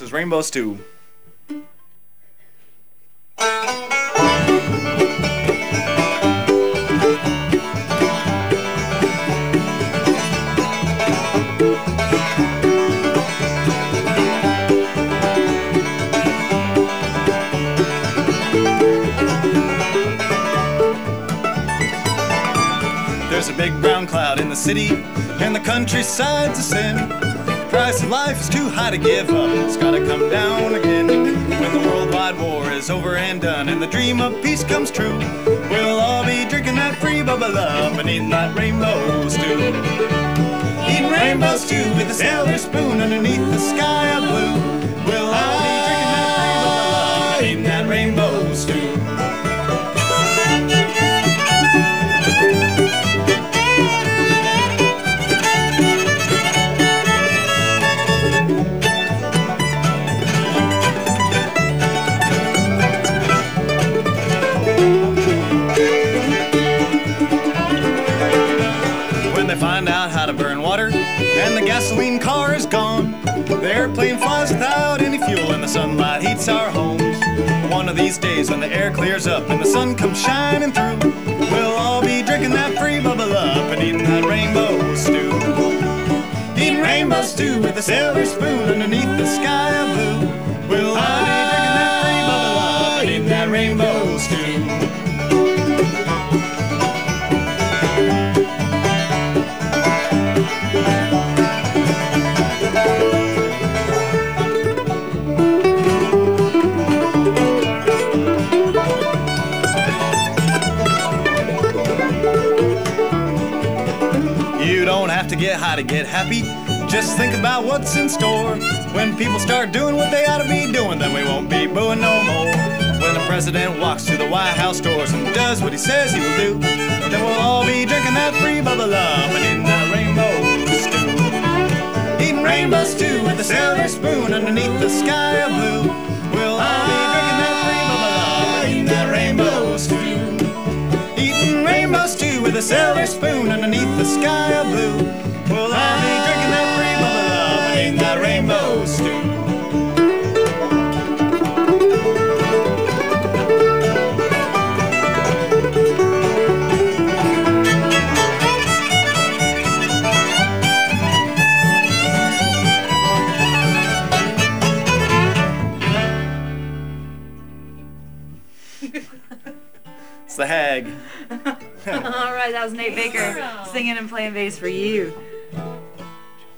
This is Rainbow Stew. There's a big brown cloud in the city, and the countryside's a sin. Price of life is too high to give up, it's gotta come down again. When the worldwide war is over and done, and the dream of peace comes true, we'll all be drinking that free bubble up and eating that rainbow stew. Eating rainbow stew with a silver spoon underneath the sky of blue. We'll all be drinking that free bubble up and eating that rainbow stew. Find out how to burn water, and the gasoline car is gone. The airplane flies without any fuel, and the sunlight heats our homes. One of these days when the air clears up and the sun comes shining through, we'll all be drinking that free bubble up and eating that rainbow stew. Eating rainbow stew with a silver spoon underneath the sky of blue. We'll all be drinking that free bubble up and eating that rainbow stew. You don't have to get high to get happy. Just think about what's in store. When people start doing what they ought to be doing, then we won't be booing no more. When the president walks to the White House doors and does what he says he will do, then we'll all be drinking that free bubble up and eating that rainbow stew. Eating rainbow stew with a silver spoon underneath the sky of blue. We'll all be drinking that free bubble up and eating that rainbow stew. Eating rainbow stew with a silver spoon underneath the sky of blue. We'll all be drinking that free bubble up and eating that rainbow stew. It's the Hag. All right, that was Nate Baker singing and playing bass for you.